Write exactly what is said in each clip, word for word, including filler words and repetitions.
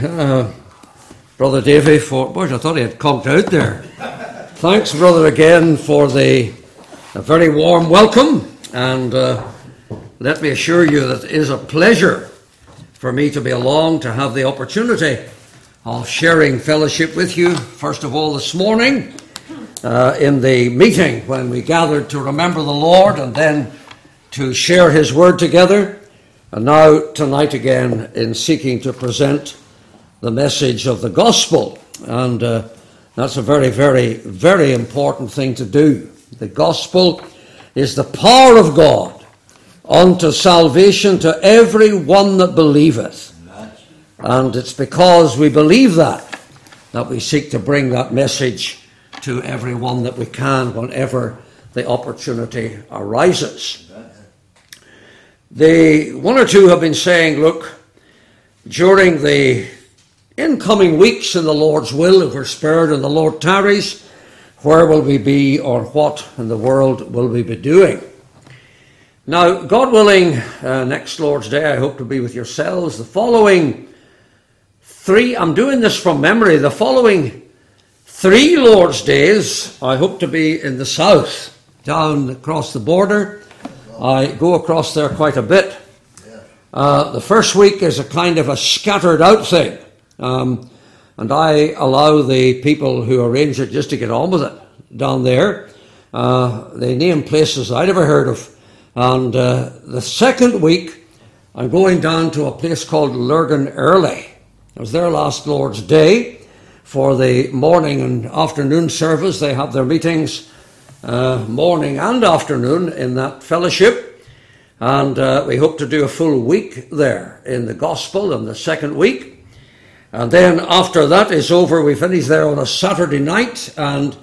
Uh, Brother Davy, for boys, I thought he had conked out there. Thanks, brother, again for the a very warm welcome, and uh, let me assure you that it is a pleasure for me to be along to have the opportunity of sharing fellowship with you. First of all, this morning uh, in the meeting when we gathered to remember the Lord and then to share His Word together, and now tonight again in seeking to present the message of the gospel, and uh, that's a very, very, very important thing to do. The gospel is the power of God unto salvation to every one that believeth, and it's because we believe that that we seek to bring that message to everyone that we can whenever the opportunity arises. The one or two have been saying, look, during the incoming weeks in the Lord's will, if we're spared and the Lord tarries, where will we be, or what in the world will we be doing? Now, God willing, uh, next Lord's Day, I hope to be with yourselves. The following three, I'm doing this from memory, the following three Lord's Days, I hope to be in the south, down across the border. I go across there quite a bit. Uh, the first week is a kind of a scattered out thing. Um, and I allow the people who arrange it just to get on with it down there. Uh, they name places I'd never heard of. And uh, the second week, I'm going down to a place called Lurgan Early. I was there last Lord's Day for the morning and afternoon service. They have their meetings uh, morning and afternoon in that fellowship. And uh, we hope to do a full week there in the gospel in the second week. And then after that is over, we finish there on a Saturday night, and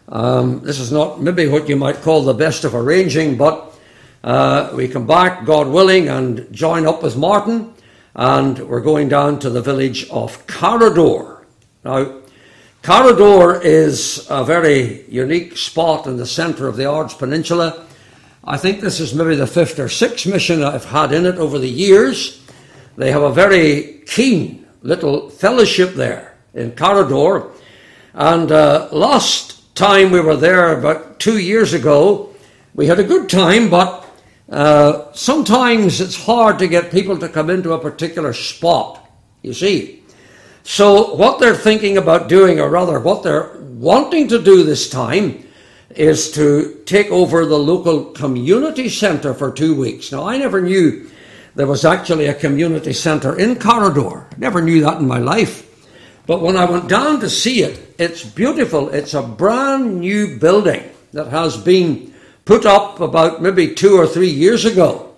um, this is not maybe what you might call the best of arranging, but uh, we come back, God willing, and join up with Martin, and we're going down to the village of Carradore. Now, Carradore is a very unique spot in the centre of the Ards Peninsula. I think this is maybe the fifth or sixth mission I've had in it over the years. They have a very keen little fellowship there in Carradore, and uh, last time we were there about two years ago, we had a good time, but uh, sometimes it's hard to get people to come into a particular spot, you see. So what they're thinking about doing, or rather what they're wanting to do this time, is to take over the local community centre for two weeks. Now, I never knew there was actually a community centre in Carradore. Never knew that in my life. But when I went down to see it, it's beautiful. It's a brand new building that has been put up about maybe two or three years ago.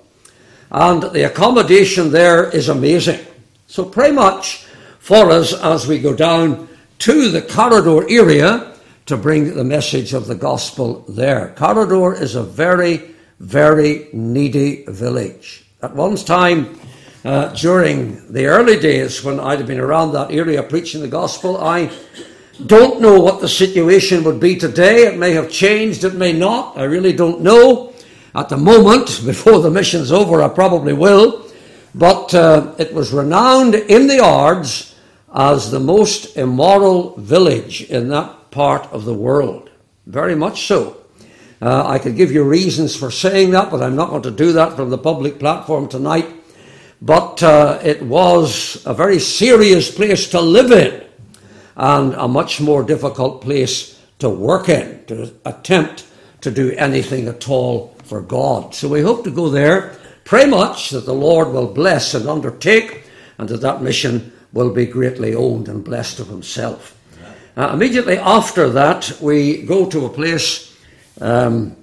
And the accommodation there is amazing. So pray much for us as we go down to the Carradore area to bring the message of the gospel there. Carradore is a very, very needy village. At one time, uh, during the early days when I'd have been around that area preaching the gospel, I don't know what the situation would be today. It may have changed, it may not. I really don't know. At the moment, before the mission's over, I probably will. But uh, it was renowned in the Ards as the most immoral village in that part of the world. Very much so. Uh, I could give you reasons for saying that, but I'm not going to do that from the public platform tonight. But uh, it was a very serious place to live in, and a much more difficult place to work in, to attempt to do anything at all for God. So we hope to go there. Pray much that the Lord will bless and undertake, and that that mission will be greatly owned and blessed of Himself. Uh, immediately after that, we go to a place. Um,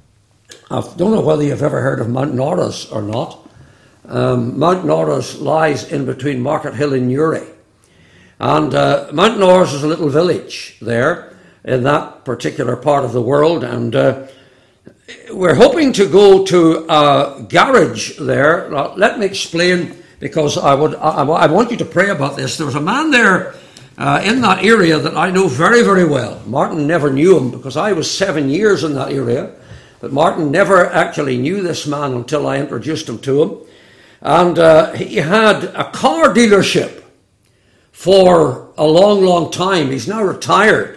I don't know whether you've ever heard of Mount Norris or not. Um, Mount Norris lies in between Market Hill and Newry. And uh, Mount Norris is a little village there in that particular part of the world. And uh, we're hoping to go to a garage there. Now, let me explain, because I would I, I want you to pray about this. There was a man there Uh, in that area that I know very, very well. Martin never knew him because I was seven years in that area. But Martin never actually knew this man until I introduced him to him. And uh, he had a car dealership for a long, long time. He's now retired.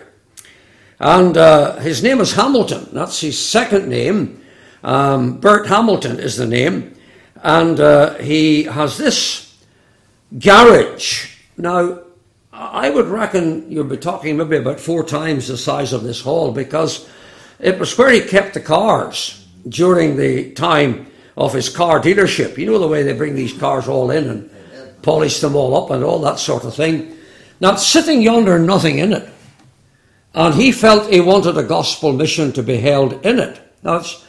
And uh, his name is Hamilton. That's his second name. Um, Bert Hamilton is the name. And uh, he has this garage. Now, I would reckon you'll be talking maybe about four times the size of this hall, because it was where he kept the cars during the time of his car dealership. You know the way they bring these cars all in and polish them all up and all that sort of thing. Now, sitting yonder, nothing in it. And he felt he wanted a gospel mission to be held in it. Now, it's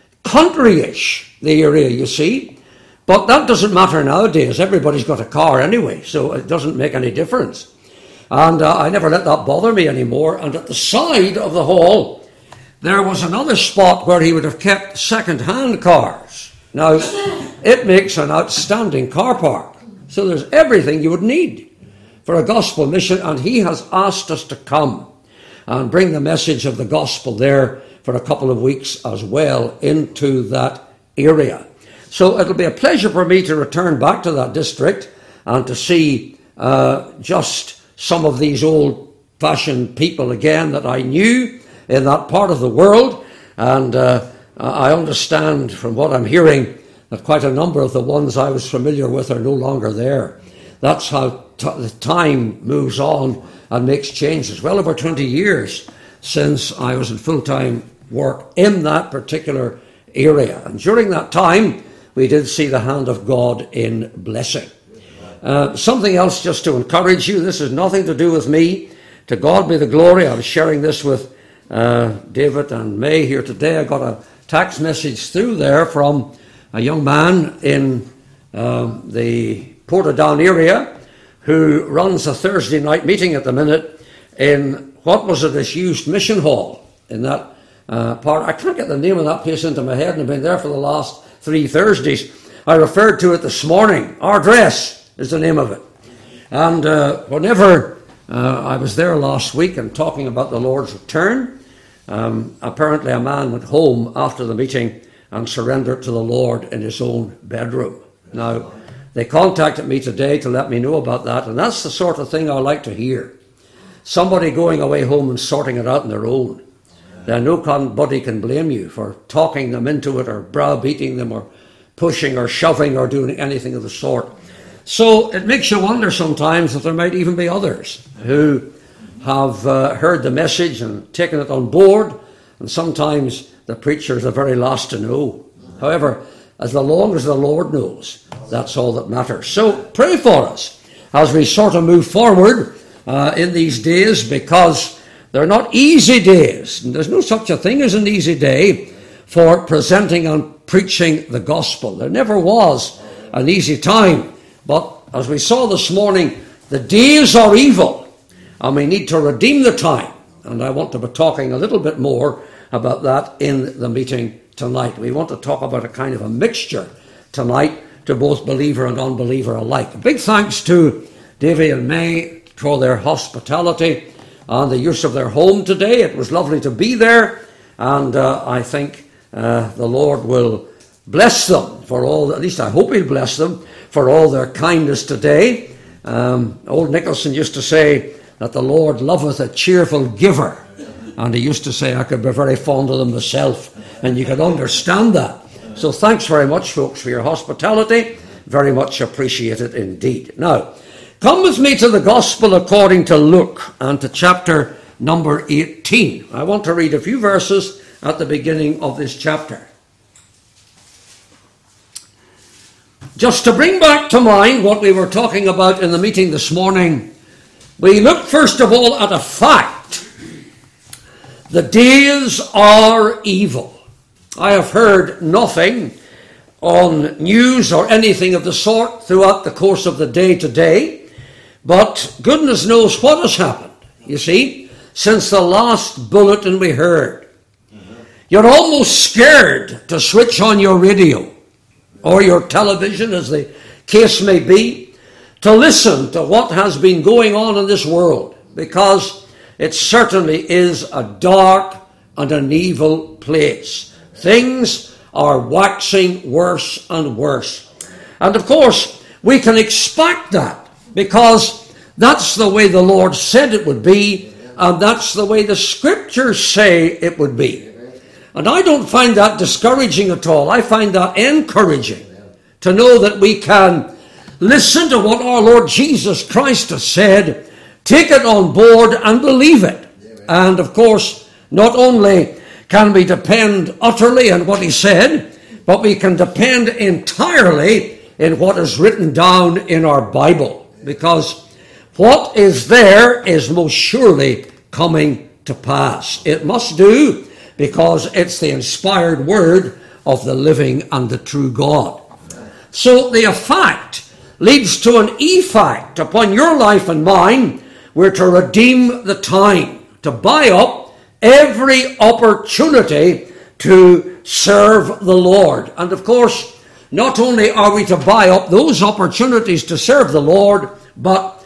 country-ish, the area, you see. But that doesn't matter nowadays. Everybody's got a car anyway, so it doesn't make any difference. And uh, I never let that bother me anymore. And at the side of the hall, there was another spot where he would have kept second-hand cars. Now, it makes an outstanding car park. So there's everything you would need for a gospel mission. And he has asked us to come and bring the message of the gospel there for a couple of weeks as well into that area. So it'll be a pleasure for me to return back to that district and to see uh, just some of these old-fashioned people again that I knew in that part of the world. And uh, I understand from what I'm hearing that quite a number of the ones I was familiar with are no longer there. That's how t- the time moves on and makes changes. Well over twenty years since I was in full-time work in that particular area. And during that time, we did see the hand of God in blessing. Uh, something else just to encourage you. This has nothing to do with me. To God be the glory. I was sharing this with uh, David and May here today. I got a text message through there from a young man in uh, the Portadown area who runs a Thursday night meeting at the minute in, what was a disused mission hall in that uh, part. I can't get the name of that place into my head, and I've been there for the last three Thursdays. I referred to it this morning. Our Dress is the name of it. And uh, whenever uh, I was there last week and talking about the Lord's return, um, apparently a man went home after the meeting and surrendered to the Lord in his own bedroom. Now, they contacted me today to let me know about that, and that's the sort of thing I like to hear. Somebody going away home and sorting it out on their own. Then nobody can blame you for talking them into it or browbeating them or pushing or shoving or doing anything of the sort. So it makes you wonder sometimes if there might even be others who have uh, heard the message and taken it on board, and sometimes the preacher is the very last to know. However, as long as the Lord knows, that's all that matters. So pray for us as we sort of move forward uh, in these days, because they're not easy days. And there's no such a thing as an easy day for presenting and preaching the gospel. There never was an easy time. But as we saw this morning, the days are evil, and we need to redeem the time. And I want to be talking a little bit more about that in the meeting tonight. We want to talk about a kind of a mixture tonight to both believer and unbeliever alike. A big thanks to Davy and May for their hospitality and the use of their home today. It was lovely to be there, and uh, I think uh, the Lord will bless them for all, at least I hope he'll bless them for all their kindness today. Um, old Nicholson used to say that the Lord loveth a cheerful giver, and he used to say I could be very fond of them myself, and you can understand that. So thanks very much, folks, for your hospitality. Very much appreciated indeed. Now, come with me to the Gospel according to Luke, and to chapter number eighteen. I want to read a few verses at the beginning of this chapter. Just to bring back to mind what we were talking about in the meeting this morning, we look first of all at a fact. The days are evil. I have heard nothing on news or anything of the sort throughout the course of the day today, but goodness knows what has happened, you see, since the last bulletin we heard. You're almost scared to switch on your radio or your television, as the case may be, to listen to what has been going on in this world, because it certainly is a dark and an evil place. Things are waxing worse and worse. And of course, we can expect that, because That's the way the Lord said it would be, and that's the way the Scriptures say it would be. And I don't find that discouraging at all. I find that encouraging to know that we can listen to what our Lord Jesus Christ has said, take it on board and believe it. And of course, not only can we depend utterly on what he said, but we can depend entirely in what is written down in our Bible. Because what is there is most surely coming to pass. It must do, because it's the inspired word of the living and the true God. So the effect leads to an effect upon your life and mine. We're to redeem the time, to buy up every opportunity to serve the Lord. And of course, not only are we to buy up those opportunities to serve the Lord, but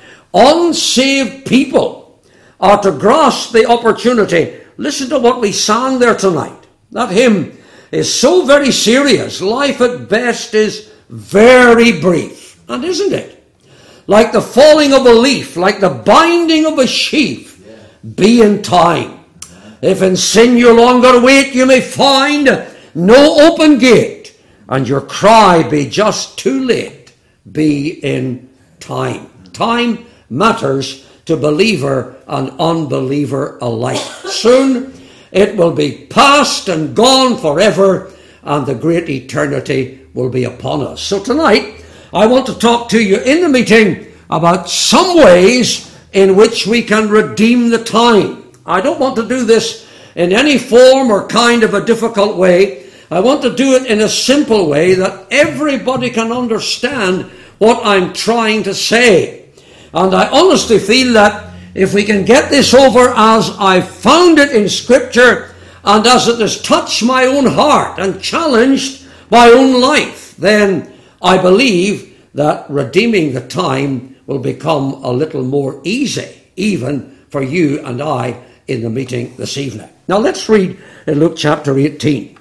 unsaved people are to grasp the opportunity. Listen to what we sang there tonight. That hymn is so very serious. Life at best is very brief. And isn't it? Like the falling of a leaf, like the binding of a sheaf, be in time. If in sin you longer wait, you may find no open gate, and your cry be just too late. Be in time. Time matters to believer and unbeliever alike. Soon it will be past and gone forever, and the great eternity will be upon us. So tonight, I want to talk to you in the meeting about some ways in which we can redeem the time. I don't want to do this in any form or kind of a difficult way. I want to do it in a simple way that everybody can understand what I'm trying to say. And I honestly feel that if we can get this over as I found it in Scripture, and as it has touched my own heart and challenged my own life, then I believe that redeeming the time will become a little more easy, even for you and I in the meeting this evening. Now let's read in Luke chapter eighteen.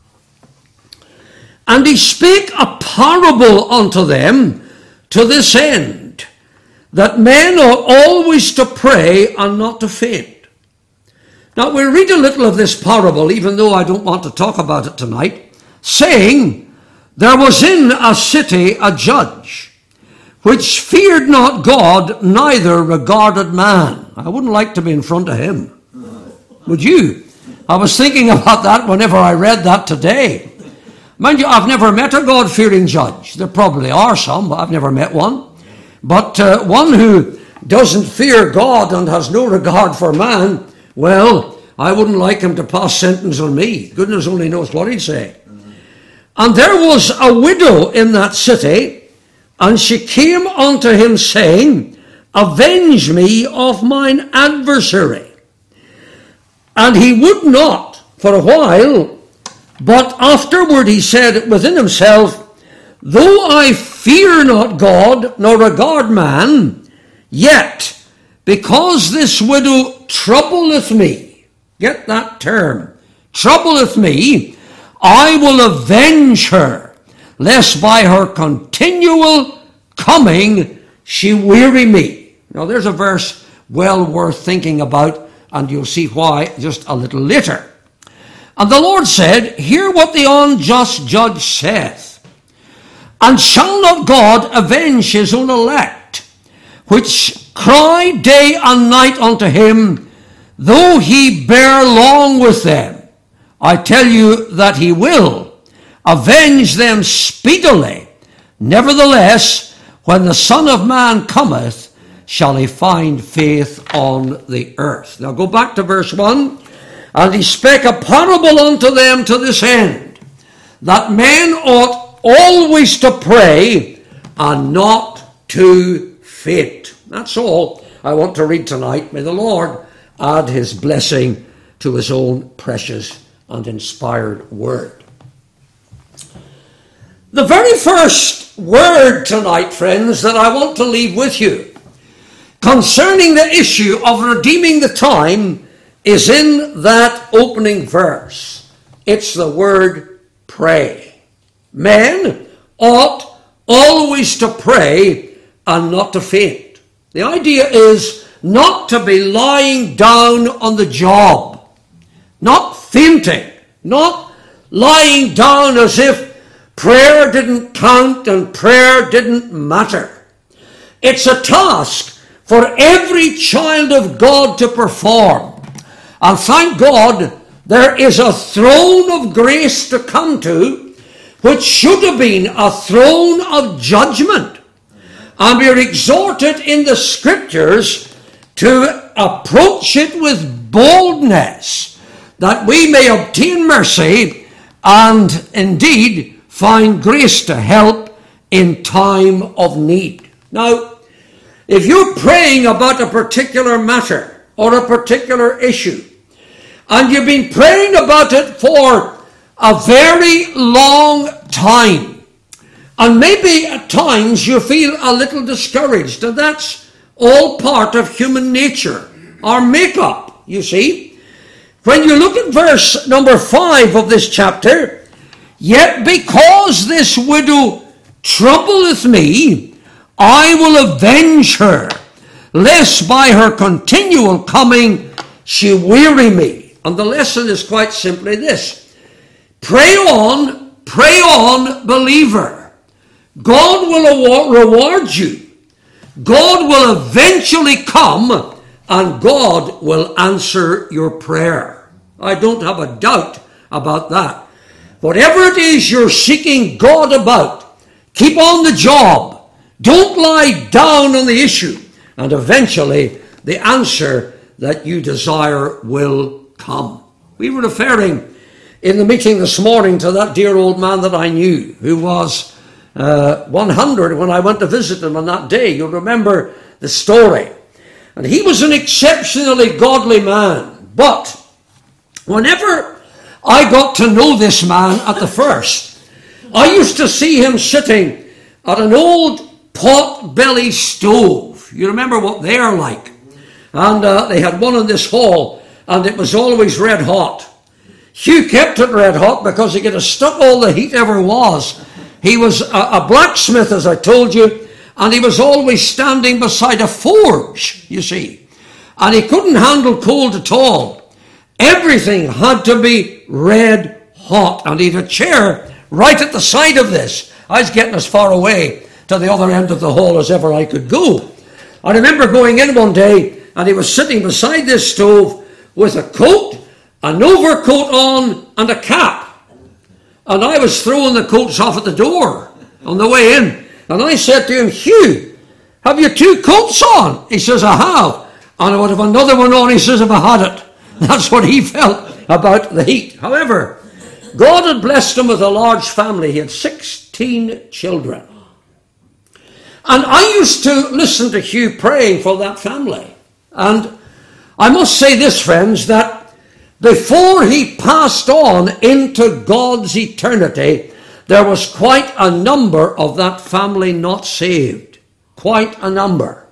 And he spake a parable unto them to this end, that men ought always to pray and not to faint. Now we'll read a little of this parable, even though I don't want to talk about it tonight, saying, there was in a city a judge, which feared not God, neither regarded man. I wouldn't like to be in front of him. Would you? I was thinking about that whenever I read that today. Mind you, I've never met a God-fearing judge. There probably are some, but I've never met one. But uh, one who doesn't fear God and has no regard for man, well, I wouldn't like him to pass sentence on me. Goodness only knows what he'd say. Mm-hmm. And there was a widow in that city, and she came unto him, saying, avenge me of mine adversary. And he would not for a while, but afterward he said within himself, though I fear not God, nor regard man, yet because this widow troubleth me, get that term, troubleth me, I will avenge her, lest by her continual coming she weary me. Now there's a verse well worth thinking about, and you'll see why just a little later. And the Lord said, hear what the unjust judge saith. And shall not God avenge his own elect, which cry day and night unto him, though he bear long with them? I tell you that he will avenge them speedily. Nevertheless, when the Son of Man cometh, shall he find faith on the earth. Now go back to verse one. And he spake a parable unto them to this end, that men ought always to pray and not to faint. That's all I want to read tonight. May the Lord add his blessing to his own precious and inspired word. The very first word tonight, friends, that I want to leave with you concerning the issue of redeeming the time is in that opening verse. It's the word pray. Men ought always to pray and not to faint. The idea is not to be lying down on the job, not fainting, not lying down as if prayer didn't count and prayer didn't matter. It's a task for every child of God to perform. And thank God there is a throne of grace to come to, which should have been a throne of judgment. And we are exhorted in the Scriptures to approach it with boldness, that we may obtain mercy and indeed find grace to help in time of need. Now, if you're praying about a particular matter or a particular issue, and you've been praying about it for a very long time, and maybe at times you feel a little discouraged, and that's all part of human nature, our makeup, you see. When you look at verse number five of this chapter, yet because this widow troubleth me, I will avenge her, lest by her continual coming she weary me. And the lesson is quite simply this: pray on, pray on, believer. God will reward you. God will eventually come, and God will answer your prayer. I don't have a doubt about that. Whatever it is you're seeking God about, keep on the job. Don't lie down on the issue. And eventually the answer that you desire will come. We were referring in the meeting this morning to that dear old man that I knew, who was uh, one hundred when I went to visit him on that day. You'll remember the story. And he was an exceptionally godly man. But whenever I got to know this man at the first, I used to see him sitting at an old pot-belly stove. You remember what they're like. And uh, they had one in this hall, and it was always red hot. Hugh kept it red hot because he could have stuck all the heat ever was. He was a, a blacksmith, as I told you, and he was always standing beside a forge, you see. And he couldn't handle cold at all. Everything had to be red hot. And he had a chair right at the side of this. I was getting as far away to the other end of the hall as ever I could go. I remember going in one day, and he was sitting beside this stove with a coat, an overcoat on, and a cap. And I was throwing the coats off at the door on the way in. And I said to him, Hugh, have you two coats on? He says, I have. And I would have another one on. He says, if I had it. That's what he felt about the heat. However, God had blessed him with a large family. He had sixteen children. And I used to listen to Hugh praying for that family. And I must say this, friends, that before he passed on into God's eternity, there was quite a number of that family not saved. Quite a number.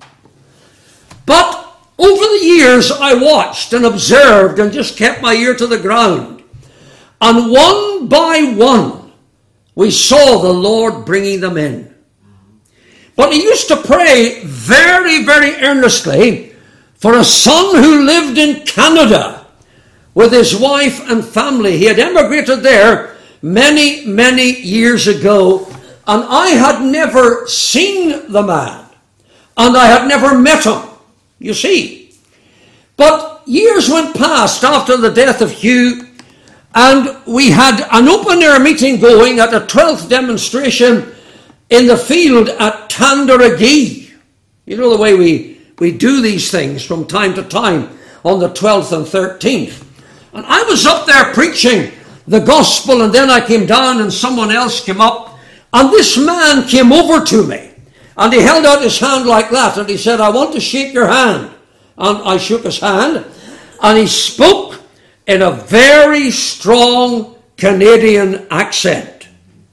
But over the years, I watched and observed and just kept my ear to the ground. And one by one, we saw the Lord bringing them in. But he used to pray very, very earnestly for a son who lived in Canada with his wife and family. He had emigrated there many, many years ago, and I had never seen the man, and I had never met him, you see. But years went past after the death of Hugh, and we had an open-air meeting going at a twelfth demonstration in the field at Tandaragee. You know the way we, we do these things from time to time on the twelfth and thirteenth. And I was up there preaching the gospel, and then I came down and someone else came up, and this man came over to me, and he held out his hand like that, and he said, I want to shake your hand. And I shook his hand, and he spoke in a very strong Canadian accent.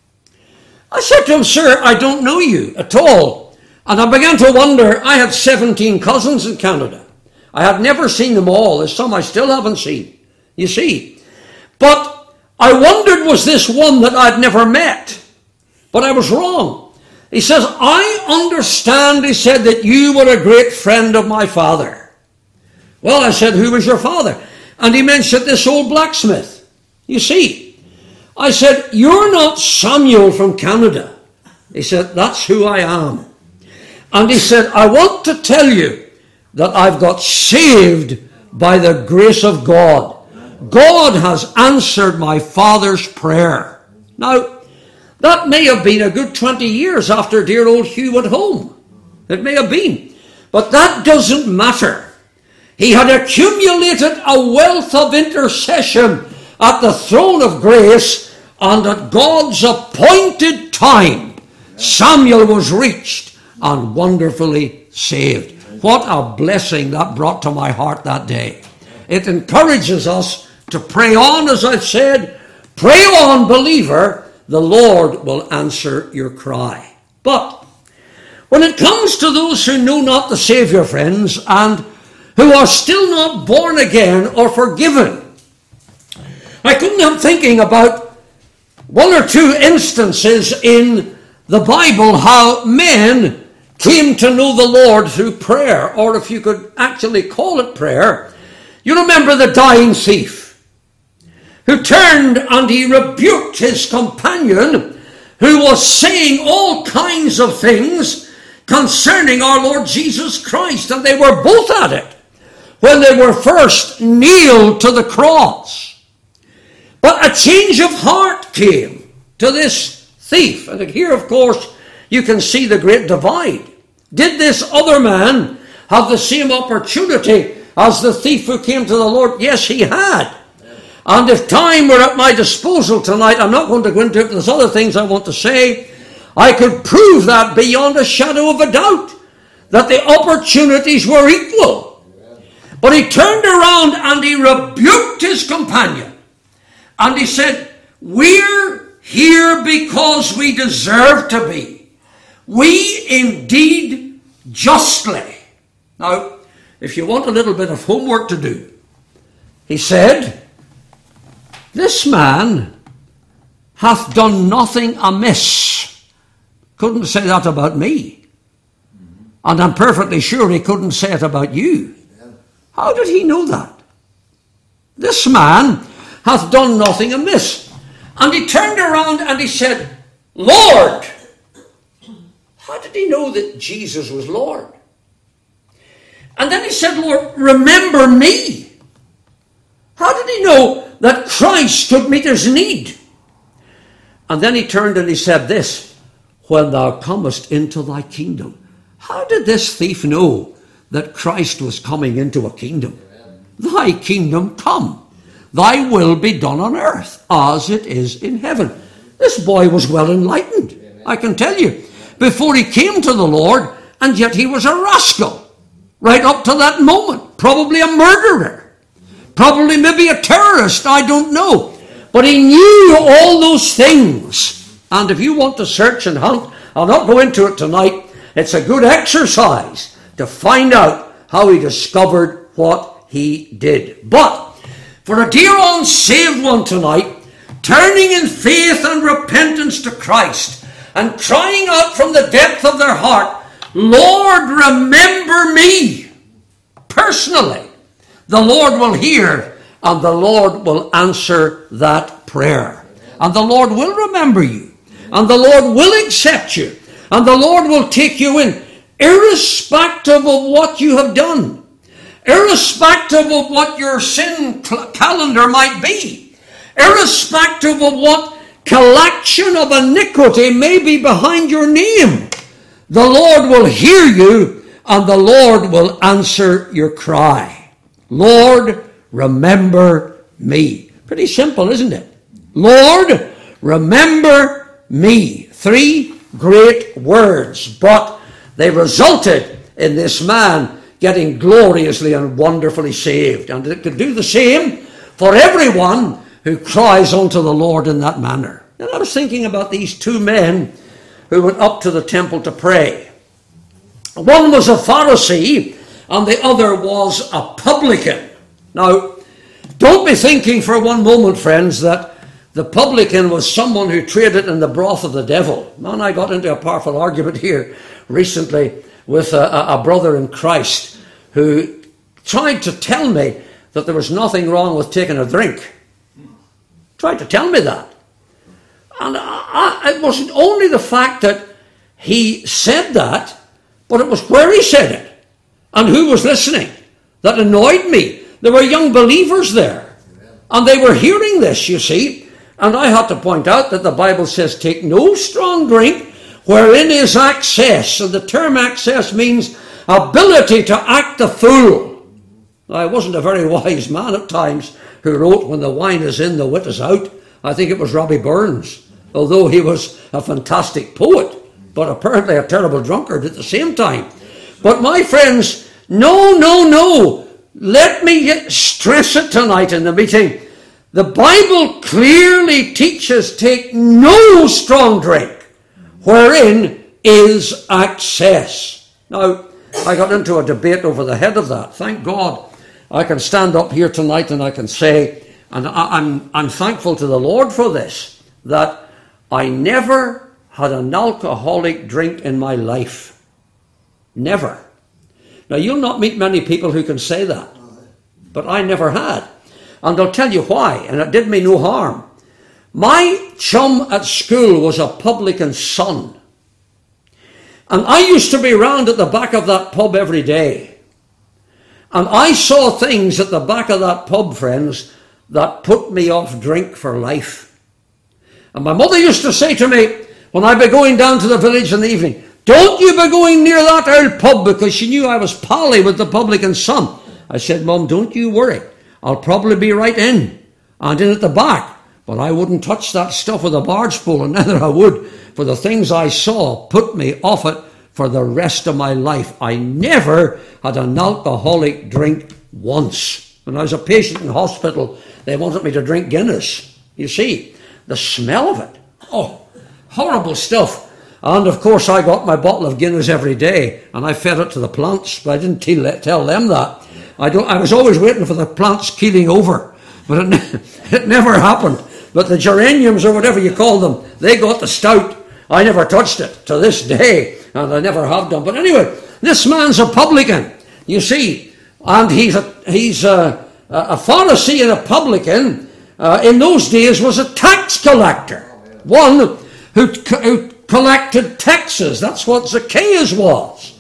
I said to him, sir, I don't know you at all. And I began to wonder. I had seventeen cousins in Canada. I had never seen them all. There's some I still haven't seen, you see. But I wondered, was this one that I'd never met? But I was wrong. He says, I understand, he said, that you were a great friend of my father. Well, I said, who was your father? And he mentioned this old blacksmith. You see, I said, you're not Samuel from Canada. He said, that's who I am. And he said, I want to tell you that I've got saved by the grace of God. God has answered my father's prayer. Now, that may have been a good twenty years after dear old Hugh went home. It may have been. But that doesn't matter. He had accumulated a wealth of intercession at the throne of grace, and at God's appointed time, Samuel was reached and wonderfully saved. What a blessing that brought to my heart that day. It encourages us to pray on, as I've said. Pray on, believer. The Lord will answer your cry. But when it comes to those who know not the Savior, friends, and who are still not born again or forgiven, I couldn't help thinking about one or two instances in the Bible how men came to know the Lord through prayer, or if you could actually call it prayer. You remember the dying thief, who turned and he rebuked his companion, who was saying all kinds of things concerning our Lord Jesus Christ, and they were both at it when they were first nailed to the cross. But a change of heart came to this thief, and here, of course, you can see the great divide. Did this other man have the same opportunity as the thief who came to the Lord? Yes, he had. And if time were at my disposal tonight, I'm not going to go into it, there's other things I want to say, I could prove that beyond a shadow of a doubt, that the opportunities were equal. But he turned around and he rebuked his companion. And he said, we're here because we deserve to be. We indeed justly. Now, if you want a little bit of homework to do, he said, this man hath done nothing amiss. Couldn't say that about me. And I'm perfectly sure he couldn't say it about you. How did he know that? This man hath done nothing amiss. And he turned around and he said, Lord. How did he know that Jesus was Lord? And then he said, Lord, remember me. How did he know that Christ could meet his need? And then he turned and he said this, when thou comest into thy kingdom. How did this thief know that Christ was coming into a kingdom? Thy kingdom come. Thy will be done on earth as it is in heaven. This boy was well enlightened, I can tell you, before he came to the Lord, and yet he was a rascal right up to that moment. Probably a murderer. Probably maybe a terrorist, I don't know. But he knew all those things. And if you want to search and hunt, I'll not go into it tonight. It's a good exercise to find out how he discovered what he did. But for a dear unsaved one tonight, turning in faith and repentance to Christ and crying out from the depth of their heart, Lord, remember me personally. The Lord will hear and the Lord will answer that prayer. And the Lord will remember you. And the Lord will accept you. And the Lord will take you in, irrespective of what you have done. Irrespective of what your sin calendar might be. Irrespective of what collection of iniquity may be behind your name. The Lord will hear you and the Lord will answer your cry. Lord, remember me. Pretty simple, isn't it? Lord, remember me. Three great words, but they resulted in this man getting gloriously and wonderfully saved. And it could do the same for everyone who cries unto the Lord in that manner. And I was thinking about these two men who went up to the temple to pray. One was a Pharisee and the other was a publican. Now, don't be thinking for one moment, friends, that the publican was someone who traded in the broth of the devil. Man, I got into a powerful argument here recently with a, a brother in Christ who tried to tell me that there was nothing wrong with taking a drink. Tried to tell me that. And I, I, it wasn't only the fact that he said that, but it was where he said it and who was listening that annoyed me. There were young believers there, and they were hearing this, you see. And I had to point out that the Bible says, take no strong drink wherein is excess. And the term excess means ability to act the fool. Now, I wasn't a very wise man at times who wrote, when the wine is in, the wit is out. I think it was Robbie Burns, although he was a fantastic poet, but apparently a terrible drunkard at the same time. But my friends, no, no, no. Let me stress it tonight in the meeting. The Bible clearly teaches, take no strong drink, wherein is excess. Now, I got into a debate over the head of that. Thank God I can stand up here tonight and I can say, and I, I'm, I'm thankful to the Lord for this, that I never had an alcoholic drink in my life. Never. Now, you'll not meet many people who can say that, but I never had. And I'll tell you why, and it did me no harm. My chum at school was a publican's son. And I used to be round at the back of that pub every day. And I saw things at the back of that pub, friends, that put me off drink for life. And my mother used to say to me, when I'd be going down to the village in the evening, don't you be going near that old pub, because she knew I was pally with the publican's son. I said, Mum, don't you worry. I'll probably be right in, and in at the back. But I wouldn't touch that stuff with a barge pole, and neither I would, for the things I saw put me off it for the rest of my life. I never had an alcoholic drink once. When I was a patient in hospital, they wanted me to drink Guinness. You see, the smell of it. Oh, horrible stuff. And of course I got my bottle of Guinness every day, and I fed it to the plants, but I didn't tell, tell them that. I don't. I was always waiting for the plants keeling over, but it, it never happened. But the geraniums, or whatever you call them, they got the stout. I never touched it to this day, and I never have done. But anyway, this man's a publican, you see, and he's a, he's a, a Pharisee and a publican. Uh, in those days was a tax collector, one who, who collected taxes. That's what Zacchaeus was.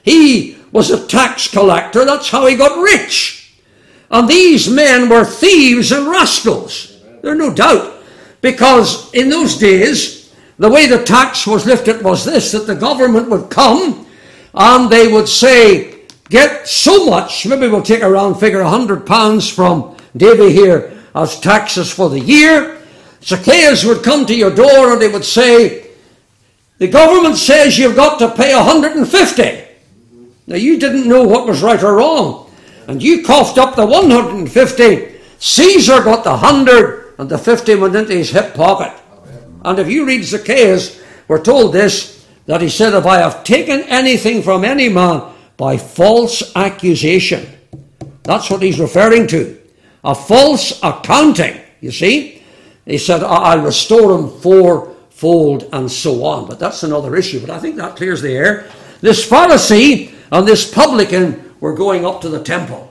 He was a tax collector. That's how he got rich. And these men were thieves and rascals. There's no doubt. Because in those days, the way the tax was lifted was this, that the government would come and they would say, get so much, maybe we'll take a round figure, one hundred pounds from Davy here as taxes for the year. Zacchaeus would come to your door and they would say, the government says you've got to pay one hundred fifty. Now, you didn't know what was right or wrong, and you coughed up the one hundred fifty. Caesar got the one hundred, and the fifty went into his hip pocket. Amen. And if you read Zacchaeus, we're told this, that he said, if I have taken anything from any man by false accusation, that's what he's referring to. A false accounting, you see. He said, I'll restore him fourfold, and so on. But that's another issue, but I think that clears the air. This Pharisee and this publican were going up to the temple.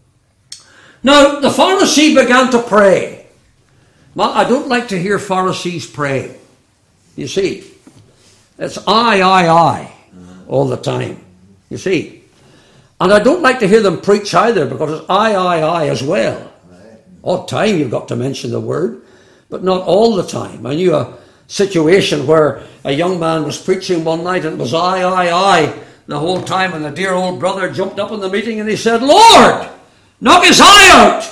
Now, the Pharisee began to pray. Well, I don't like to hear Pharisees pray. You see, it's I, I, I all the time. You see. And I don't like to hear them preach either, because it's I, I, I as well. Odd time you've got to mention the word, but not all the time. I knew a situation where a young man was preaching one night and it was I, I, I the whole time, and the dear old brother jumped up in the meeting and he said, Lord, knock his eye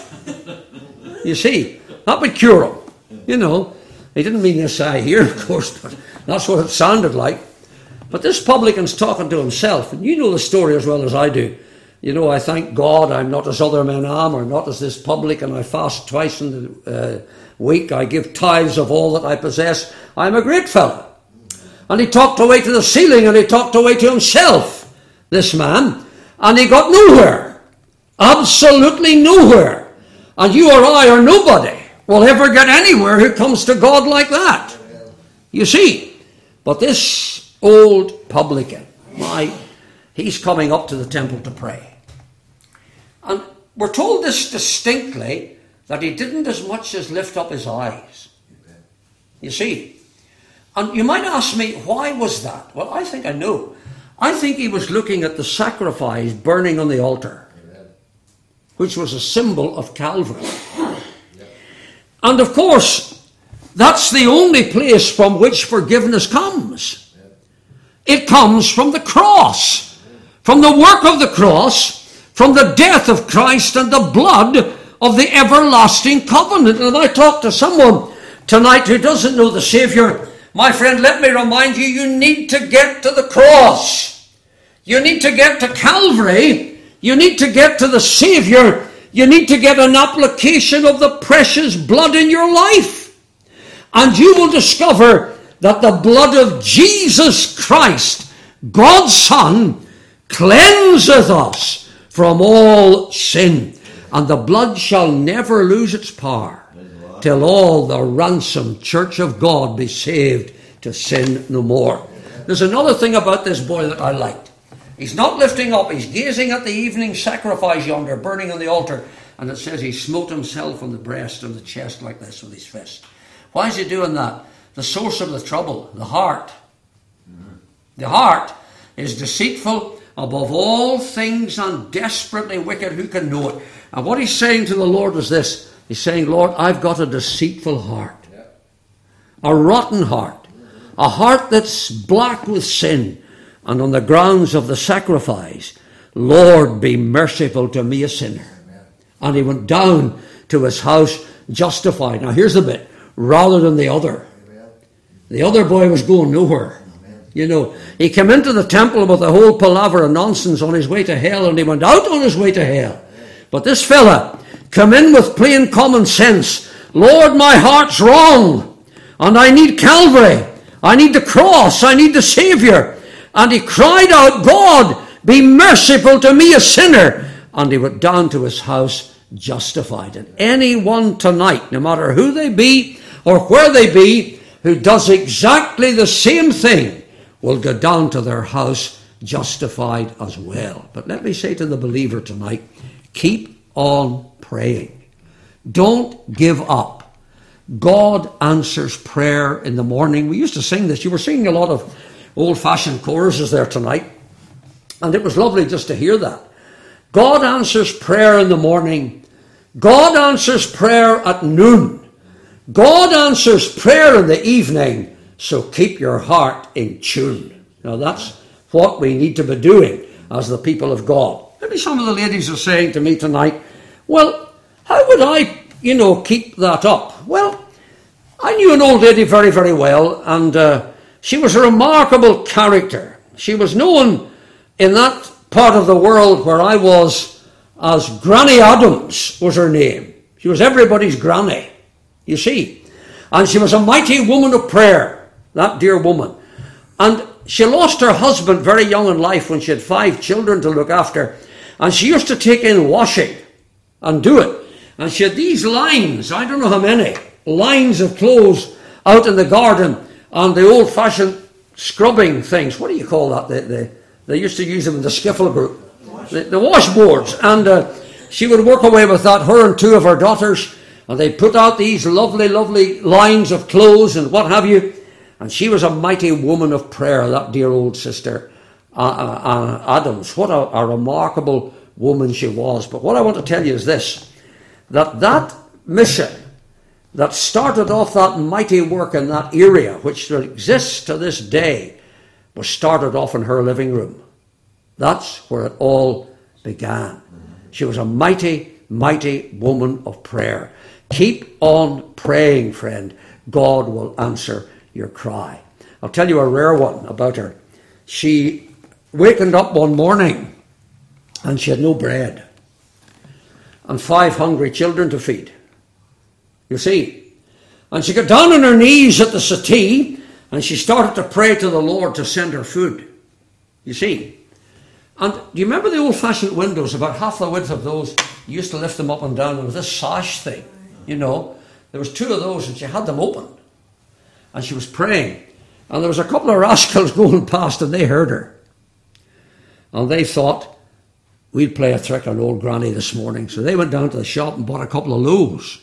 out. You see, that would cure him. You know, he didn't mean this eye here, of course, but that's what it sounded like. But this publican's talking to himself, and you know the story as well as I do. You know, I thank God I'm not as other men am, or not as this publican. I fast twice in the uh, week. I give tithes of all that I possess. I'm a great fellow. And he talked away to the ceiling, and he talked away to himself, this man, and he got nowhere. Absolutely nowhere. And you or I are nobody. will ever get anywhere who comes to God like that. You see, but this old publican, my, he's coming up to the temple to pray. And we're told this distinctly, that he didn't as much as lift up his eyes. You see, and you might ask me, why was that? Well, I think I know. I think he was looking at the sacrifice burning on the altar, which was a symbol of Calvary. And of course, that's the only place from which forgiveness comes. It comes from the cross, from the work of the cross, from the death of Christ and the blood of the everlasting covenant. And if I talk to someone tonight who doesn't know the Savior, my friend, let me remind you, you need to get to the cross. You need to get to Calvary. You need to get to the Savior. You need to get an application of the precious blood in your life. And you will discover that the blood of Jesus Christ, God's Son, cleanseth us from all sin. And the blood shall never lose its power till all the ransomed church of God be saved to sin no more. There's another thing about this boy that I liked. He's not lifting up, he's gazing at the evening sacrifice yonder, burning on the altar. And it says he smote himself on the breast and the chest like this with his fist. Why is he doing that? The source of the trouble, the heart. The heart is deceitful above all things and desperately wicked. Who can know it? And what he's saying to the Lord is this. He's saying, Lord, I've got a deceitful heart. A rotten heart. A heart that's black with sin. And on the grounds of the sacrifice, Lord, be merciful to me, a sinner. And he went down to his house justified. Now here's the bit. Rather than the other. The other boy was going nowhere. You know, he came into the temple with a whole palaver of nonsense on his way to hell, and he went out on his way to hell. But this fella came in with plain common sense. Lord, my heart's wrong, and I need Calvary. I need the cross. I need the Savior. And he cried out, God, be merciful to me, a sinner. And he went down to his house justified. And anyone tonight, no matter who they be or where they be, who does exactly the same thing, will go down to their house justified as well. But let me say to the believer tonight, keep on praying. Don't give up. God answers prayer in the morning. We used to sing this. You were singing a lot of old-fashioned choruses there tonight, and it was lovely just to hear that. God answers prayer in the morning. God answers prayer at noon. God answers prayer in the evening. So keep your heart in tune. Now that's what we need to be doing as the people of God. Maybe some of the ladies are saying to me tonight, well, how would I, you know, keep that up? Well, I knew an old lady very, very well, and uh, she was a remarkable character. She was known in that part of the world where I was as Granny Adams was her name. She was everybody's granny, you see. And she was a mighty woman of prayer. That dear woman. And she lost her husband very young in life when she had five children to look after. And she used to take in washing and do it. And she had these lines, I don't know how many, lines of clothes out in the garden. And the old-fashioned scrubbing things, what do you call that? They, they, they used to use them in the skiffle group. The, the washboards. And uh, she would work away with that, her and two of her daughters. And they'd put out these lovely, lovely lines of clothes and what have you. And she was a mighty woman of prayer, that dear old sister uh, uh, Adams. What a, a remarkable woman she was. But what I want to tell you is this, that that mission that started off that mighty work in that area, which exists to this day, was started off in her living room. That's where it all began. She was a mighty, mighty woman of prayer. Keep on praying, friend. God will answer your cry. I'll tell you a rare one about her. She wakened up one morning and she had no bread and five hungry children to feed. You see. And she got down on her knees at the settee and she started to pray to the Lord to send her food. You see. And do you remember the old-fashioned windows, about half the width of those? You used to lift them up and down with this sash thing, you know. There was two of those, and she had them open. And she was praying. And there was a couple of rascals going past, and they heard her. And they thought, we'd play a trick on old Granny this morning. So they went down to the shop and bought a couple of loaves.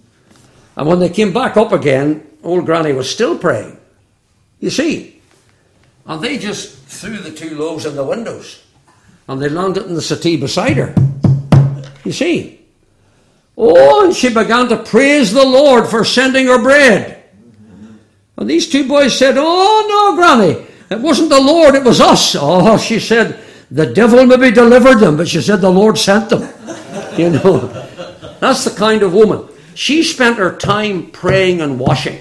And when they came back up again, old Granny was still praying. You see. And they just threw the two loaves in the windows. And they landed in the settee beside her. You see. Oh, and she began to praise the Lord for sending her bread. And these two boys said, oh, no, Granny, it wasn't the Lord, it was us. Oh, she said, the devil maybe delivered them, but she said the Lord sent them. You know, that's the kind of woman. She spent her time praying and washing.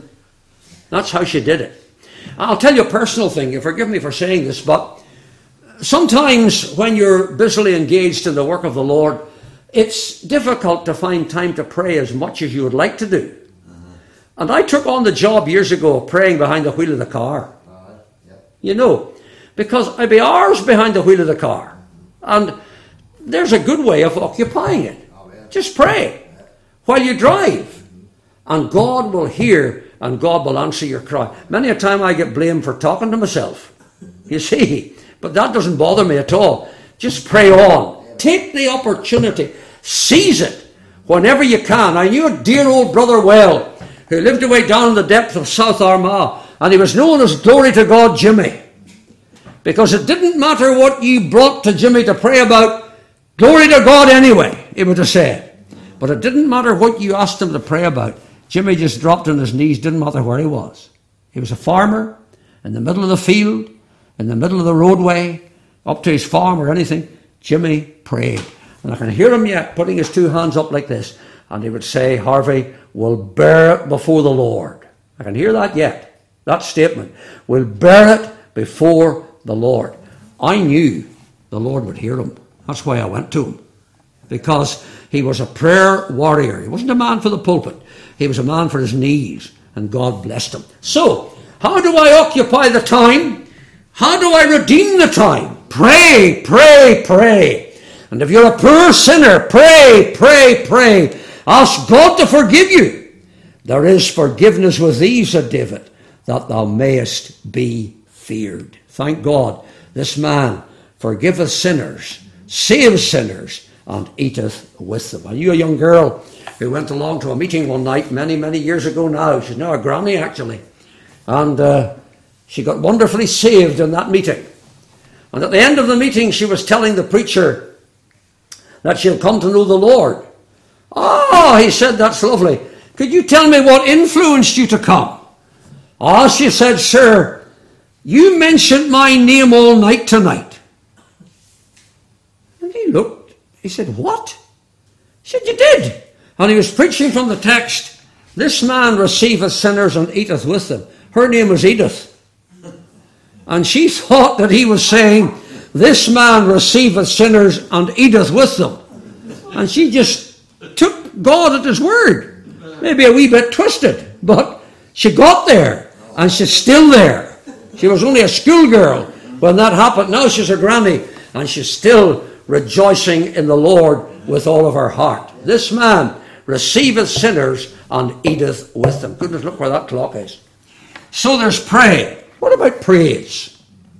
That's how she did it. I'll tell you a personal thing. You forgive me for saying this, but sometimes when you're busily engaged in the work of the Lord, it's difficult to find time to pray as much as you would like to do. And I took on the job years ago of praying behind the wheel of the car. You know, because I'd be hours behind the wheel of the car. And there's a good way of occupying it. Just pray while you drive. And God will hear and God will answer your cry. Many a time I get blamed for talking to myself. You see. But that doesn't bother me at all. Just pray on. Take the opportunity. Seize it whenever you can. I knew a dear old brother well who lived away down in the depths of South Armagh. And he was known as Glory to God Jimmy. Because it didn't matter what you brought to Jimmy to pray about, glory to God anyway, he would have said. But it didn't matter what you asked him to pray about. Jimmy just dropped on his knees, didn't matter where he was. He was a farmer, in the middle of the field, in the middle of the roadway, up to his farm or anything. Jimmy prayed. And I can hear him yet, putting his two hands up like this. And he would say, Harvey, we'll bear it before the Lord. I can hear that yet, that statement. We'll bear it before the Lord. I knew the Lord would hear him. That's why I went to him. Because he was a prayer warrior. He wasn't a man for the pulpit. He was a man for his knees. And God blessed him. So, how do I occupy the time? How do I redeem the time? Pray, pray, pray. And if you're a poor sinner, pray, pray, pray. Ask God to forgive you. There is forgiveness with thee, said David, that thou mayest be feared. Thank God, this man forgiveth sinners, saves sinners, and eateth with them. I knew a young girl who went along to a meeting one night many, many years ago now. She's now a granny, actually. And uh, she got wonderfully saved in that meeting. And at the end of the meeting, she was telling the preacher that she'll come to know the Lord. Oh, he said, that's lovely. Could you tell me what influenced you to come? Oh, she said, sir, you mentioned my name all night tonight. And he looked. He said, what? He said, you did. And he was preaching from the text, this man receiveth sinners and eateth with them. Her name was Edith. And she thought that he was saying, this man receiveth sinners and eateth with them. And she just took God at his word. Maybe a wee bit twisted, but she got there, and she's still there. She was only a schoolgirl when that happened. Now she's a granny, and she's still rejoicing in the Lord with all of her heart. This man receiveth sinners and eateth with them. Goodness, look where that clock is. So there's pray. What about praise?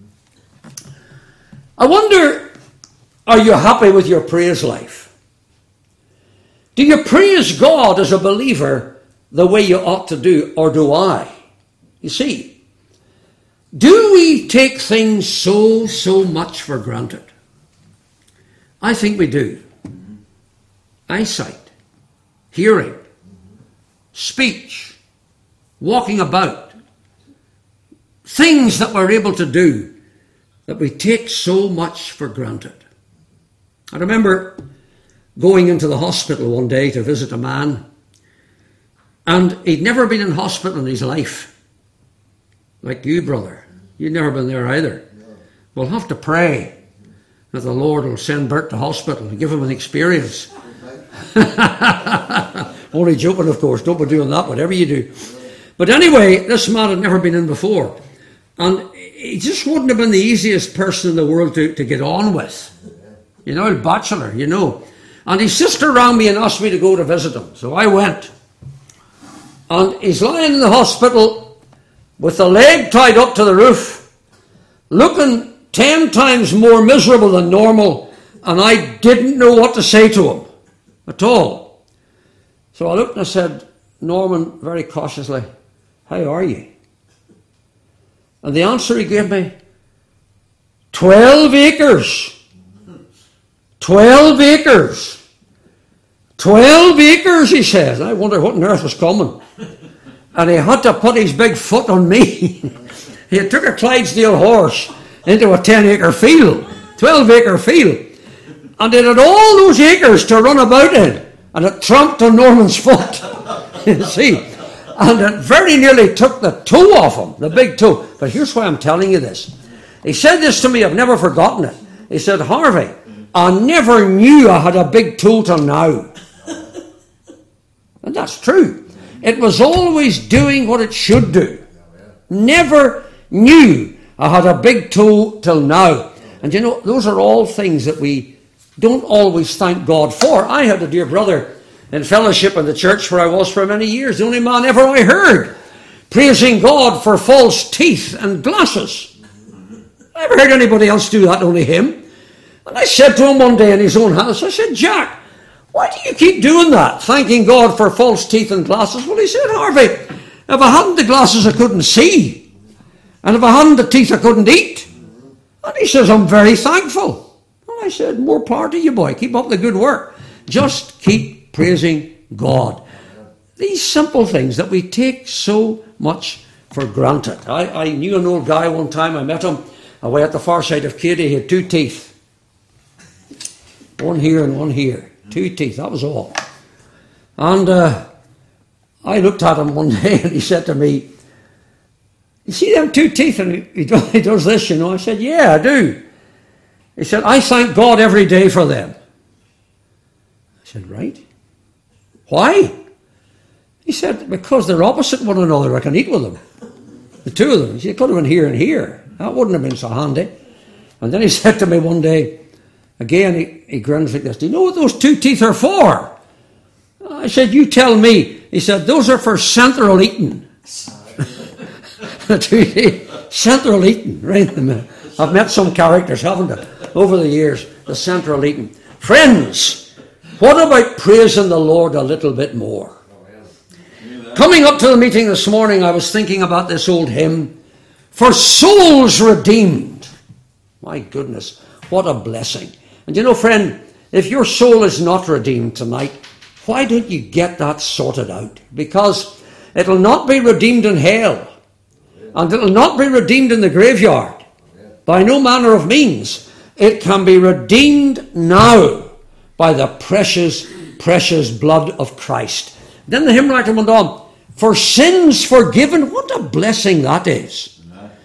I wonder, are you happy with your praise life? Do you praise God as a believer the way you ought to do, or do I? You see, do we take things so, so much for granted? I think we do. Eyesight, hearing, speech, walking about, things that we're able to do that we take so much for granted. I remember going into the hospital one day to visit a man, and he'd never been in hospital in his life. Like you, brother. You've never been there either. We'll have to pray that the Lord will send Bert to hospital and give him an experience. Only joking, of course. Don't be doing that, whatever you do. But anyway, this man had never been in before. And he just wouldn't have been the easiest person in the world to, to get on with. You know, a bachelor, you know. And his sister rang me and asked me to go to visit him. So I went. And he's lying in the hospital with the leg tied up to the roof, looking ten times more miserable than normal, and I didn't know what to say to him at all. So I looked and I said, Norman, very cautiously, how are you? And the answer he gave me, twelve acres. Twelve acres. Twelve acres, he says. I wonder what on earth was coming. And he had to put his big foot on me. He took a Clydesdale horse into a ten-acre field, twelve-acre field. And it had all those acres to run about in. And it tramped on Norman's foot. You see. And it very nearly took the toe off him, the big toe. But here's why I'm telling you this. He said this to me, I've never forgotten it. He said, Harvey, I never knew I had a big toe till now. And that's true. It was always doing what it should do. Never knew I had a big toe till now. And you know, those are all things that we don't always thank God for. I had a dear brother in fellowship in the church where I was for many years, the only man ever I heard praising God for false teeth and glasses. I never heard anybody else do that, only him. And I said to him one day in his own house, I said, Jack, why do you keep doing that, thanking God for false teeth and glasses? Well, he said, Harvey, if I hadn't the glasses, I couldn't see. And if I hadn't the teeth, I couldn't eat. And he says, I'm very thankful. And I said, more power to you, boy. Keep up the good work. Just keep praising God. These simple things that we take so much for granted. I, I knew an old guy one time. I met him away at the far side of Katy. He had two teeth. One here and one here. Two teeth, that was all. And uh, I looked at him one day and he said to me, you see them two teeth? And he, he, does, he does this, you know. I said, yeah, I do. He said, I thank God every day for them. I said, right. Why? He said, because they're opposite one another. I can eat with them. The two of them. He said, it could have been here and here. That wouldn't have been so handy. And then he said to me one day, again, he, he grins like this, do you know what those two teeth are for? I said, you tell me. He said, those are for central eating. The two teeth, central eating, right in the middle. I've met some characters, haven't I, over the years, the central eating. Friends, what about praising the Lord a little bit more? Coming up to the meeting this morning, I was thinking about this old hymn, For Souls Redeemed. My goodness, what a blessing. And you know, friend, if your soul is not redeemed tonight, why don't you get that sorted out? Because it'll not be redeemed in hell. And it'll not be redeemed in the graveyard. By no manner of means. It can be redeemed now by the precious, precious blood of Christ. Then the hymn writer went on, for sins forgiven. What a blessing that is.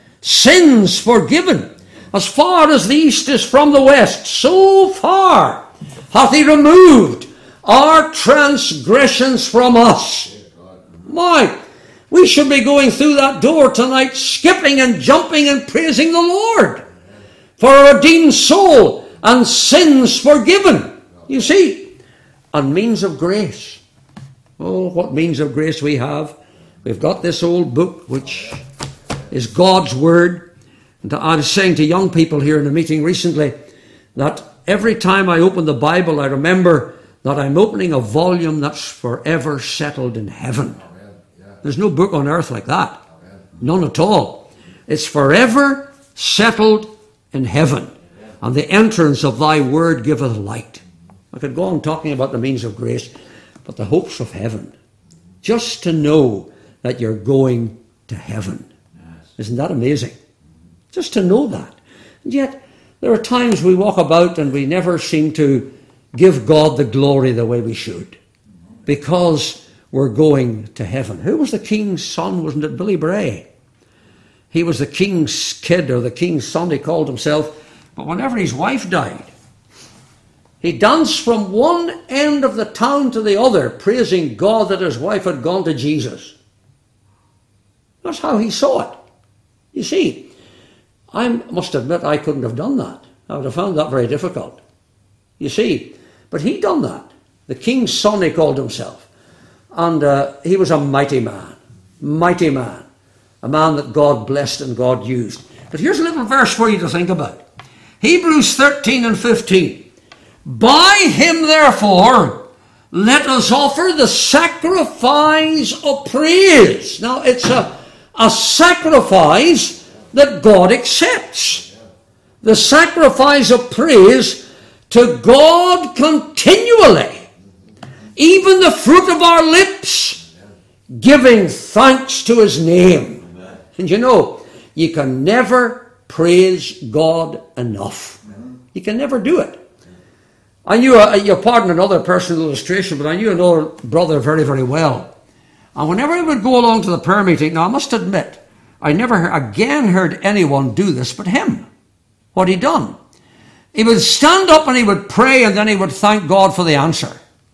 Sins forgiven. As far as the east is from the west, so far hath he removed our transgressions from us. My, we should be going through that door tonight, skipping and jumping and praising the Lord for a redeemed soul and sins forgiven. You see, and means of grace. Oh, what means of grace we have. We've got this old book, which is God's Word. And I was saying to young people here in a meeting recently that every time I open the Bible, I remember that I'm opening a volume that's forever settled in heaven. There's no book on earth like that. None at all. It's forever settled in heaven. And the entrance of thy word giveth light. I could go on talking about the means of grace, but the hopes of heaven. Just to know that you're going to heaven. Isn't that amazing? Just to know that. And yet, there are times we walk about and we never seem to give God the glory the way we should. Because we're going to heaven. Who was the king's son? Wasn't it Billy Bray? He was the king's kid, or the king's son, he called himself. But whenever his wife died, he danced from one end of the town to the other, praising God that his wife had gone to Jesus. That's how he saw it. You see, I must admit I couldn't have done that. I would have found that very difficult. You see, but he done that. The king's son, he called himself. And uh, he was a mighty man, mighty man, a man that God blessed and God used. But here's a little verse for you to think about. Hebrews thirteen and fifteen. By him, therefore, let us offer the sacrifice of praise. Now, it's a, a sacrifice that God accepts. The sacrifice of praise to God continually. Even the fruit of our lips, giving thanks to his name. Amen. And you know, you can never praise God enough. Amen. You can never do it. I knew, a, you'll pardon another personal illustration, but I knew another brother very, very well. And whenever he would go along to the prayer meeting, now I must admit, I never again heard anyone do this but him. What he done? He would stand up and he would pray, and then he would thank God for the answer.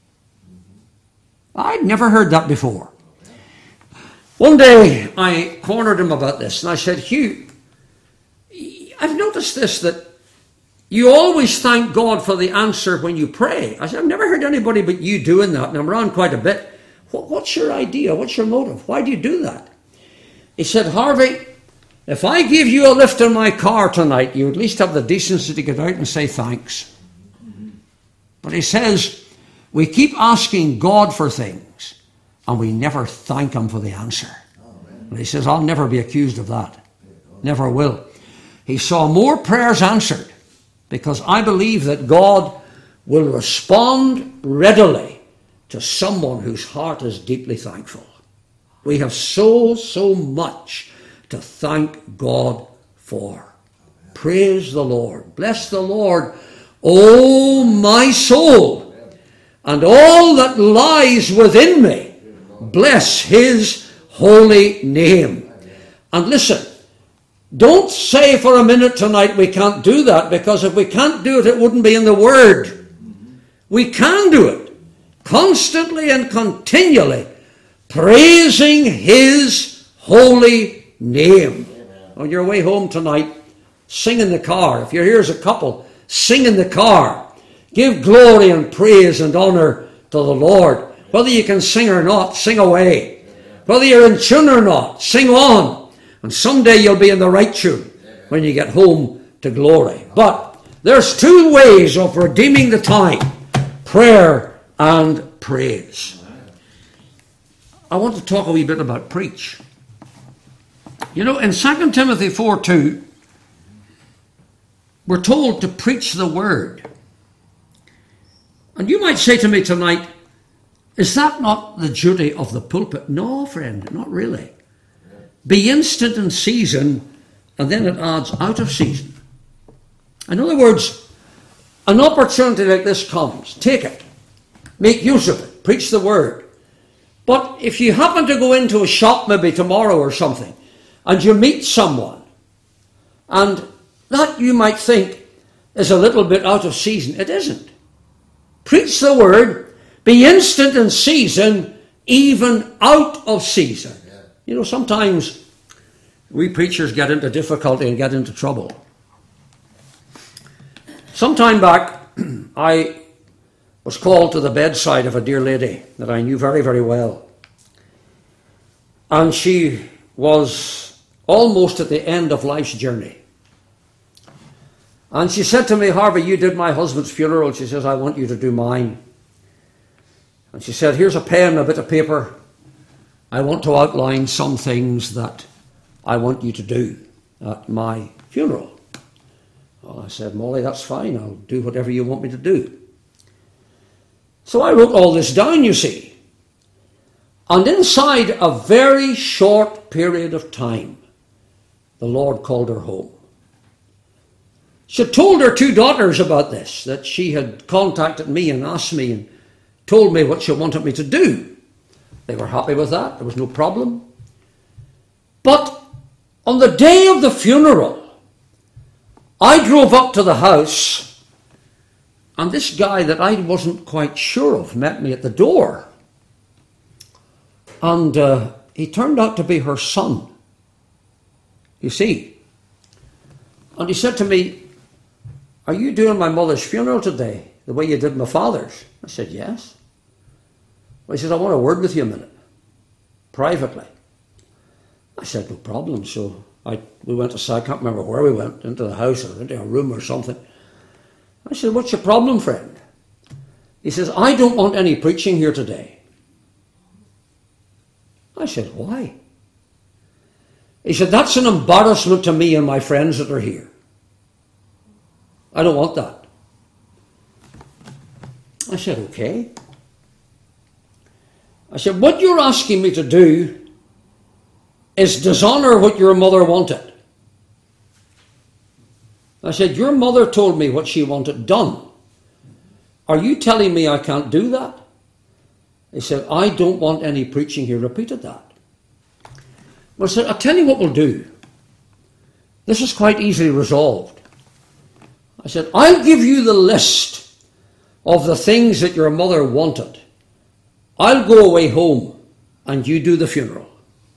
I'd never heard that before. One day I cornered him about this, and I said, Hugh, I've noticed this, that you always thank God for the answer when you pray. I said, I've never heard anybody but you doing that, and I'm around quite a bit. What's your idea? What's your motive? Why do you do that? He said, Harvey, if I give you a lift in my car tonight, you at least have the decency to get out and say thanks. But he says, we keep asking God for things, and we never thank him for the answer. Amen. And he says, I'll never be accused of that. Never will. He saw more prayers answered, because I believe that God will respond readily to someone whose heart is deeply thankful. We have so, so much to thank God for. Amen. Praise the Lord. Bless the Lord, O my soul, and all that lies within me, bless his holy name. And listen, don't say for a minute tonight we can't do that, because if we can't do it, it wouldn't be in the Word. We can do it constantly and continually, praising his holy name. On your way home tonight, sing in the car. If you're here as a couple, sing in the car. Give glory and praise and honor to the Lord. Whether you can sing or not, sing away. Whether you're in tune or not, sing on. And someday you'll be in the right tune when you get home to glory. But there's two ways of redeeming the time: prayer and praise. I want to talk a wee bit about preach. You know, in Second Timothy four two, we're told to preach the word. And you might say to me tonight, is that not the duty of the pulpit? No, friend, not really. Be instant in season, and then it adds out of season. In other words, an opportunity like this comes. Take it. Make use of it. Preach the word. But if you happen to go into a shop maybe tomorrow or something, and you meet someone, and that you might think is a little bit out of season, it isn't. Preach the word, be instant in season, even out of season. You know, sometimes we preachers get into difficulty and get into trouble. Some time back, I was called to the bedside of a dear lady that I knew very, very well. And she was almost at the end of life's journey. And she said to me, Harvey, you did my husband's funeral. She says, I want you to do mine. And she said, here's a pen and a bit of paper. I want to outline some things that I want you to do at my funeral. Well, I said, Molly, that's fine. I'll do whatever you want me to do. So I wrote all this down, you see. And inside a very short period of time, the Lord called her home. She had told her two daughters about this, that she had contacted me and asked me and told me what she wanted me to do. They were happy with that. There was no problem. But on the day of the funeral, I drove up to the house, and this guy that I wasn't quite sure of met me at the door. And uh, he turned out to be her son, you see. And he said to me, are you doing my mother's funeral today, the way you did my father's? I said, yes. Well, he said, I want a word with you a minute, privately. I said, no problem. So I we went to, I can't remember where we went, into the house or into a room or something. I said, what's your problem, friend? He says, I don't want any preaching here today. I said, why? He said, that's an embarrassment to me and my friends that are here. I don't want that. I said, okay. I said, what you're asking me to do is dishonour what your mother wanted. I said, your mother told me what she wanted done. Are you telling me I can't do that? He said, I don't want any preaching here. Repeated that. Well, I said, I'll tell you what we'll do. This is quite easily resolved. I said, I'll give you the list of the things that your mother wanted. I'll go away home and you do the funeral.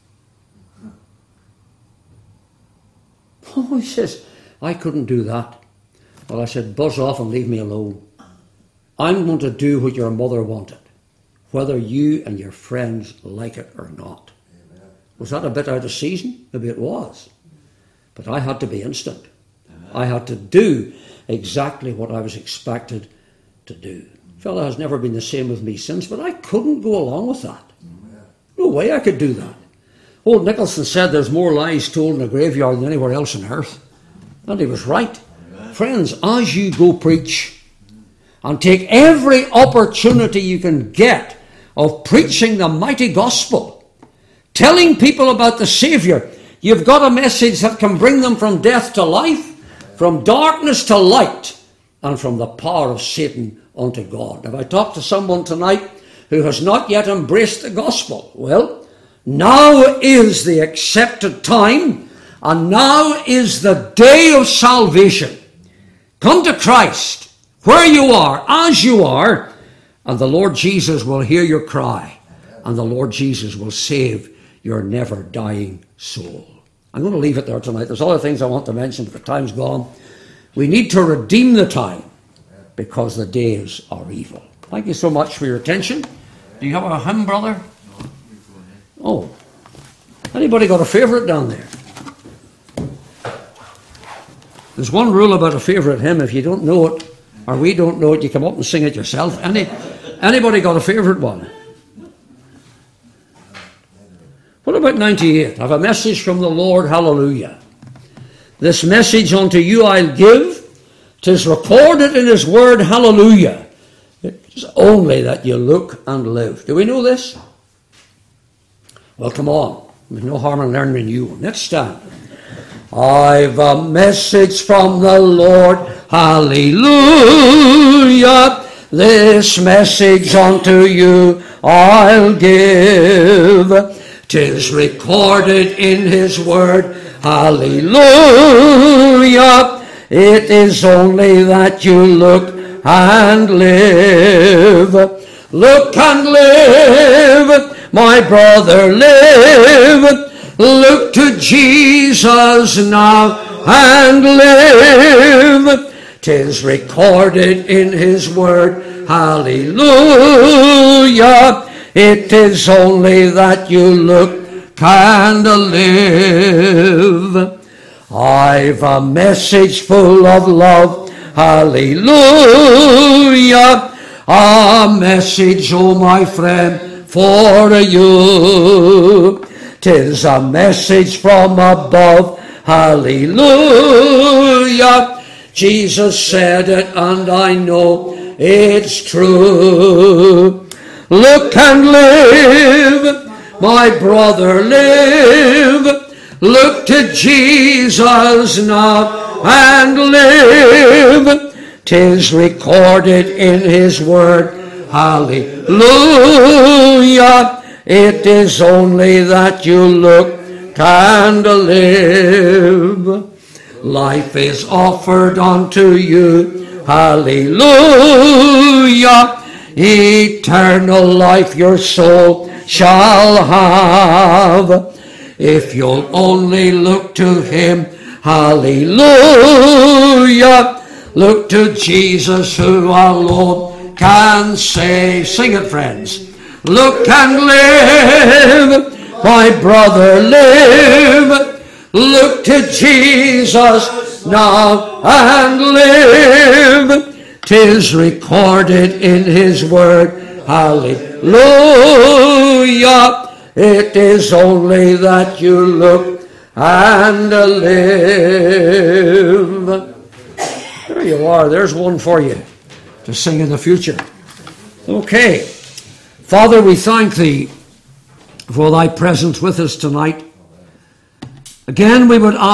Oh, he says, I couldn't do that. Well, I said, buzz off and leave me alone. I'm going to do what your mother wanted, whether you and your friends like it or not. Amen. Was that a bit out of season? Maybe it was. But I had to be instant. Amen. I had to do exactly what I was expected to do. The fellow has never been the same with me since, but I couldn't go along with that. Amen. No way I could do that. Old Nicholson said there's more lies told in a graveyard than anywhere else on earth. And he was right. Amen. Friends, as you go preach, and take every opportunity you can get of preaching the mighty gospel, telling people about the Saviour, you've got a message that can bring them from death to life, from darkness to light, and from the power of Satan unto God. Have I talked to someone tonight who has not yet embraced the gospel? Well, now is the accepted time, and now is the day of salvation. Come to Christ, where you are, as you are, and the Lord Jesus will hear your cry, and the Lord Jesus will save your never-dying soul. I'm going to leave it there tonight. There's other things I want to mention, but the time's gone. We need to redeem the time, because the days are evil. Thank you so much for your attention. Do you have a hymn, brother? Oh. Anybody got a favourite down there? There's one rule about a favourite hymn. If you don't know it, or we don't know it, you come up and sing it yourself. Any, anybody got a favourite one? What about ninety-eight? I have a message from the Lord, hallelujah. This message unto you I'll give. 'Tis recorded in his word, hallelujah. It's only that you look and live. Do we know this? Well, come on. There's no harm in learning a new one. Let's stand. I've a message from the Lord, hallelujah. This message unto you I'll give. 'Tis recorded in his word, hallelujah. It is only that you look and live. Look and live, my brother, live. Look to Jesus now and live. 'Tis recorded in his word, hallelujah. It is only that you look and live. I've a message full of love, hallelujah. A message, oh my friend, for you. 'Tis a message from above, hallelujah. Jesus said it and I know it's true. Look and live, my brother, live. Look to Jesus now and live. 'Tis recorded in his word, hallelujah. It is only that you look and live. Life is offered unto you, hallelujah. Eternal life your soul shall have. If you'll only look to him, hallelujah. Look to Jesus who alone can save. Sing it, friends. Look and live, my brother, live. Look to Jesus now and live. 'Tis recorded in his word. Hallelujah. It is only that you look and live. There you are. There's one for you to sing in the future. Okay. Father, we thank thee for thy presence with us tonight. Again, we would ask